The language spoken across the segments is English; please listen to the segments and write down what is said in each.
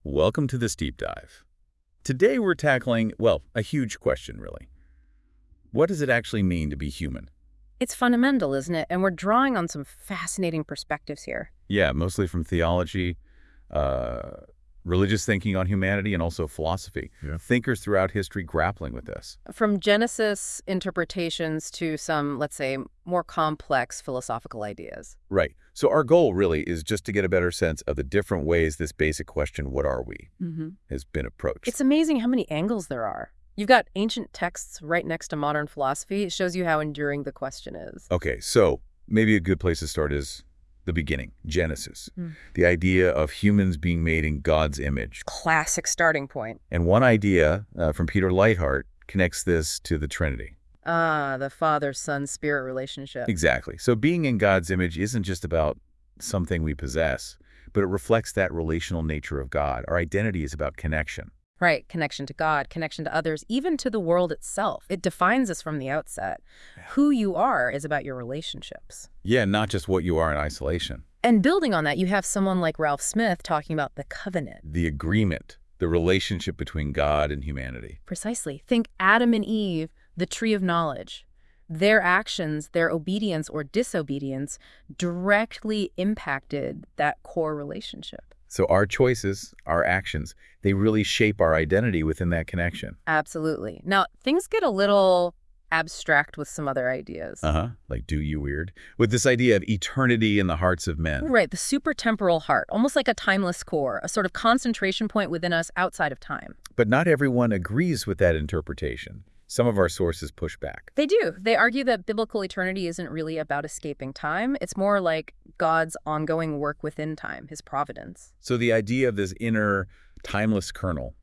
Welcome to this deep dive. Today we're tackling, well, a huge question, really. What does it actually mean to be human? It's fundamental, isn't it? And we're drawing on some fascinating perspectives here. Yeah, mostly from theology, uh, religious thinking on humanity, and also philosophy. Yeah. Thinkers throughout history grappling with this. From Genesis interpretations to some, let's say, more complex philosophical ideas. Right. So our goal really is just to get a better sense of the different ways this basic question, what are we, has been approached. It's amazing how many angles there are. You've got ancient texts right next to modern philosophy. It shows you how enduring the question is. Okay, so maybe a good place to start is the beginning, Genesis. The idea of humans being made in God's image. Classic starting point. And one idea from Peter Leithart connects this to the Trinity. Ah, the Father-Son-Spirit relationship. Exactly. So being in God's image isn't just about something we possess, but it reflects that relational nature of God. Our identity is about connection. Right, connection to God, connection to others, even to the world itself. It defines us from the outset. Who you are is about your relationships. Yeah, not just what you are in isolation. And building on that, you have someone like Ralph Smith talking about the covenant. The agreement, the relationship between God and humanity. Precisely. Think Adam and Eve, the tree of knowledge. Their actions, their obedience or disobedience directly impacted that core relationship. So our choices, our actions, they really shape our identity within that connection. Absolutely. Now, things get a little abstract with some other ideas. Like do you weird? With this idea of eternity in the hearts of men. Right, the supertemporal heart, almost like a timeless core, a sort of concentration point within us outside of time. But not everyone agrees with that interpretation. Some of our sources push back. They do. They argue that biblical eternity isn't really about escaping time. It's more like God's ongoing work within time, his providence. So the idea of this inner timeless kernel,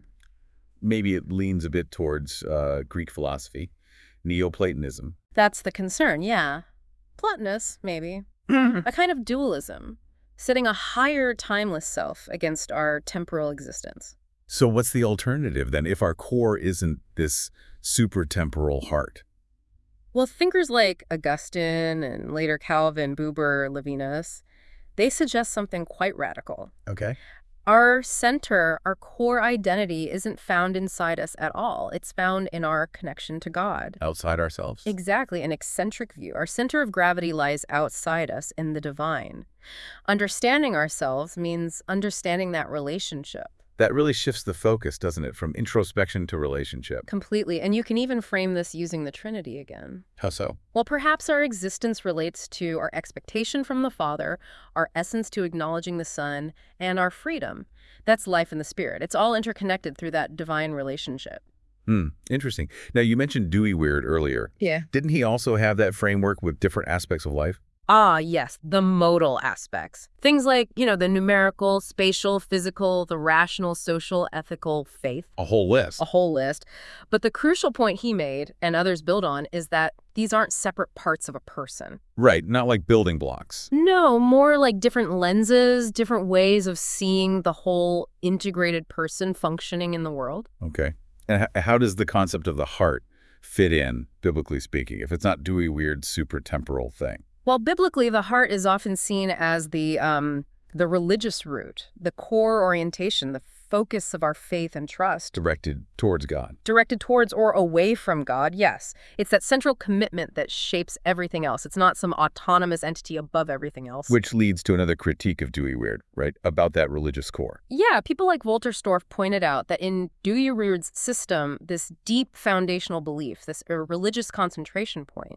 maybe it leans a bit towards Greek philosophy, Neoplatonism. That's the concern, yeah. Plotinus, maybe. A kind of dualism, setting a higher timeless self against our temporal existence. So what's the alternative then if our core isn't this supertemporal heart? Well, thinkers like Augustine and later Calvin, Buber, Levinas, they suggest something quite radical. Okay. Our center, our core identity isn't found inside us at all. It's found in our connection to God. Outside ourselves? Exactly, an eccentric view. Our center of gravity lies outside us in the divine. Understanding ourselves means understanding that relationship. That really shifts the focus, doesn't it, from introspection to relationship? Completely. And you can even frame this using the Trinity again. How so? Well, perhaps our existence relates to our expectation from the Father, our essence to acknowledging the Son, and our freedom. That's life in the Spirit. It's all interconnected through that divine relationship. Interesting. Now, you mentioned Dewey Weird earlier. Yeah. Didn't he also have that framework with different aspects of life? Ah, yes, the modal aspects. Things like, the numerical, spatial, physical, the rational, social, ethical, faith. A whole list. A whole list. But the crucial point he made, and others build on, is that these aren't separate parts of a person. Right, not like building blocks. No, more like different lenses, different ways of seeing the whole integrated person functioning in the world. Okay. And how does the concept of the heart fit in, biblically speaking, if it's not Dewey Weird's supertemporal thing? Well, biblically, the heart is often seen as the religious root, the core orientation, the focus of our faith and trust. Directed towards God. Directed towards or away from God, yes. It's that central commitment that shapes everything else. It's not some autonomous entity above everything else. Which leads to another critique of Dewey Weird, right, about that religious core. Yeah, people like Wolterstorff pointed out that in Dewey Weird's system, this deep foundational belief, this religious concentration point,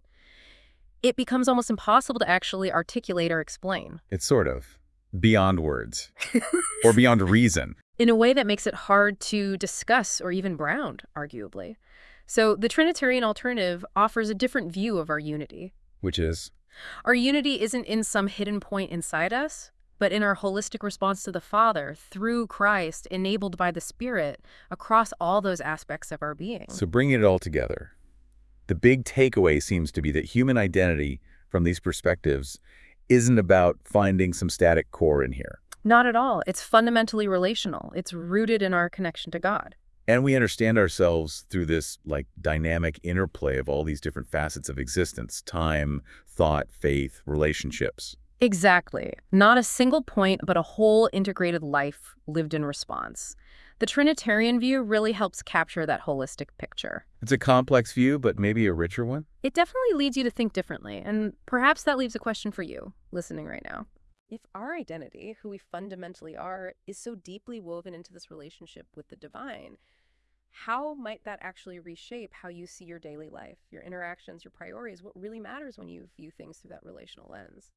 it becomes almost impossible to actually articulate or explain. It's sort of beyond words or beyond reason. In a way that makes it hard to discuss or even ground, arguably. So the Trinitarian alternative offers a different view of our unity. Which is? Our unity isn't in some hidden point inside us, but in our holistic response to the Father through Christ, enabled by the Spirit across all those aspects of our being. So bringing it all together. The big takeaway seems to be that human identity, from these perspectives, isn't about finding some static core in here. Not at all. It's fundamentally relational. It's rooted in our connection to God. And we understand ourselves through this dynamic interplay of all these different facets of existence: time, thought, faith, relationships. Exactly. Not a single point, but a whole integrated life lived in response. The Trinitarian view really helps capture that holistic picture. It's a complex view, but maybe a richer one? It definitely leads you to think differently, and perhaps that leaves a question for you, listening right now. If our identity, who we fundamentally are, is so deeply woven into this relationship with the divine, how might that actually reshape how you see your daily life, your interactions, your priorities, what really matters when you view things through that relational lens?